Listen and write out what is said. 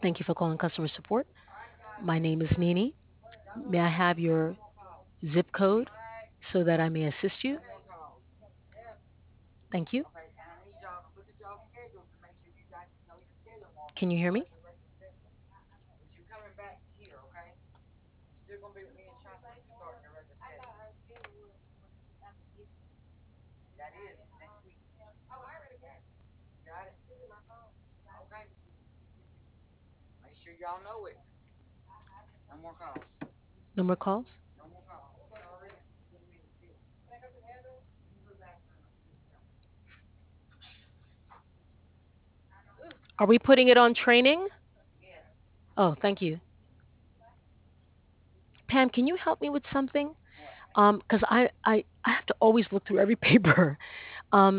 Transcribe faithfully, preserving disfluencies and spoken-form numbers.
Thank you for calling customer support. My name is Nini. May I have your zip code so that I may assist you? Thank you. Can you hear me? No more calls? Are we putting it on training? Oh, thank you. Pam, can you help me with something? Um, because I, I I have to always look through every paper. Um,